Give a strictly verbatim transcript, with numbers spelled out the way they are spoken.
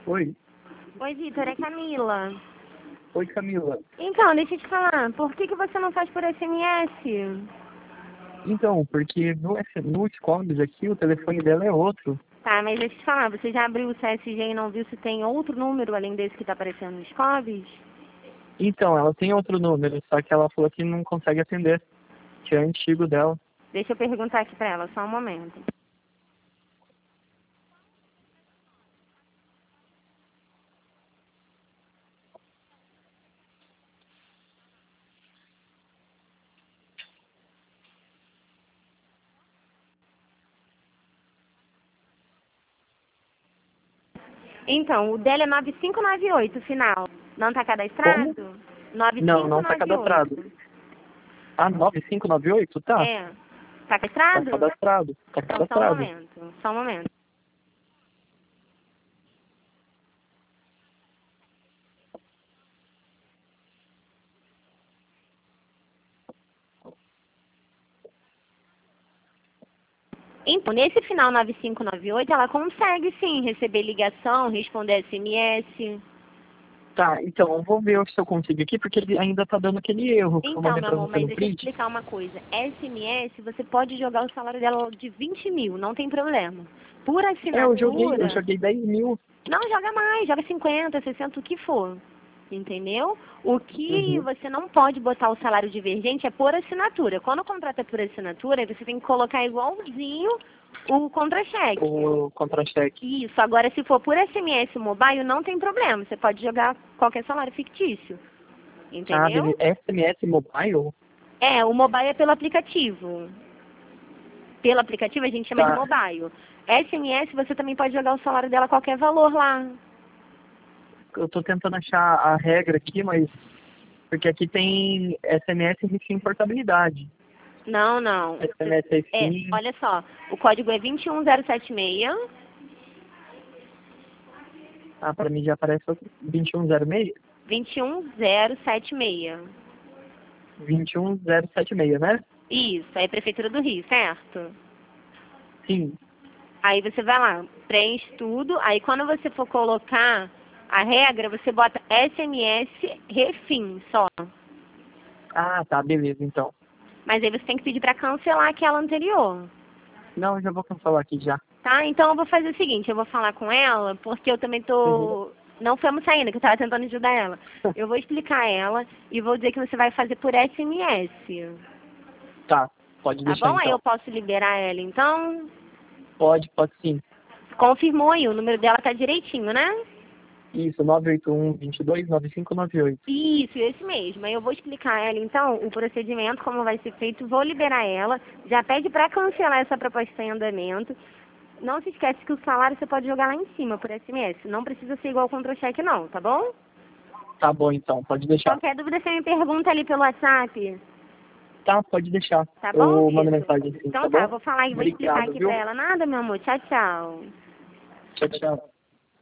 Oi. Oi, Vitor, é Camila. Oi, Camila. Então, deixa eu te falar, por que, que você não faz por S M S? Então, porque no, S- no Scobs aqui o telefone dela é outro. Tá, mas deixa eu te falar, você já abriu o C S G e não viu se tem outro número além desse que tá aparecendo nos Scobs? Então, ela tem outro número, só que ela falou que não consegue atender, que é antigo dela. Deixa eu perguntar aqui pra ela, só um momento. Então, o dela é nove cinco nove oito, final. Não tá cadastrado? Como? nove Não, cinco não tá nove cadastrado. oito. Ah, nove cinco nove oito? Tá. É. Tá Tá cadastrado? cadastrado. Tá Então, só um cadastrado. momento, só um momento. Então, nesse final nove cinco nove oito, ela consegue sim receber ligação, responder S M S. Tá, então, eu vou ver se eu consigo aqui, porque ele ainda tá dando aquele erro que eu Então, mandei meu pra amor, você mas no deixa eu te print. explicar uma coisa. S M S, você pode jogar o salário dela de vinte mil, não tem problema. Por É, eu joguei, eu assinatura, joguei dez mil. não joga mais, joga cinquenta, sessenta, o que for. Entendeu? O que Uhum. você não pode botar o salário divergente é por assinatura. Quando o contrato é por assinatura, você tem que colocar igualzinho o contra-cheque. O contra-cheque. Isso, agora se for por S M S mobile, não tem problema. Você pode jogar qualquer salário fictício. Ah, Entendeu? beleza. S M S Mobile? É, o mobile é pelo aplicativo. Pelo aplicativo a gente chama de Tá. mobile. S M S você também pode jogar o salário dela a qualquer valor lá. Eu tô tentando achar a regra aqui, mas... Porque aqui tem S M S risco em portabilidade. Não, não. S M S é É, sim. olha só, o código é vinte e um zero setenta e seis. Ah, pra mim já aparece outro. vinte e um zero seis? vinte e um zero setenta e seis. vinte e um zero setenta e seis, né? Isso, é Prefeitura do Rio, certo? Sim. Aí você vai lá, preenche tudo, aí quando você for colocar a regra, você bota S M S refim só. Ah, tá, beleza, então. Mas aí você tem que pedir para cancelar aquela anterior. Não, eu já vou cancelar aqui já. Tá? Então eu vou fazer o seguinte, eu vou falar com ela, porque eu também Uhum. tô... Não fomos saindo, que eu tava tentando ajudar ela. Eu vou explicar a ela e vou dizer que você vai fazer por S M S. Tá, pode Tá deixar bom? Aí eu então. posso liberar ela, então? Pode, pode sim. Confirmou aí, o número dela tá direitinho, né? Isso, nove oito um, dois dois, nove cinco nove oito. Isso, esse mesmo. Aí eu vou explicar a ela, então, o procedimento, como vai ser feito, vou liberar ela. Já pede para cancelar essa proposta em andamento. Não se esquece que o salário você pode jogar lá em cima, por S M S. Não precisa ser igual contra-cheque, não, tá bom? Tá bom então, pode deixar. Qualquer dúvida, você me pergunta ali pelo WhatsApp. Tá, pode deixar. Tá bom, Eu mando Vitor? mensagem sim, Então tá tá, bom? vou falar e vou explicar Obrigado, aqui pra viu? ela. Nada, meu amor. Tchau, tchau. Tchau, tchau.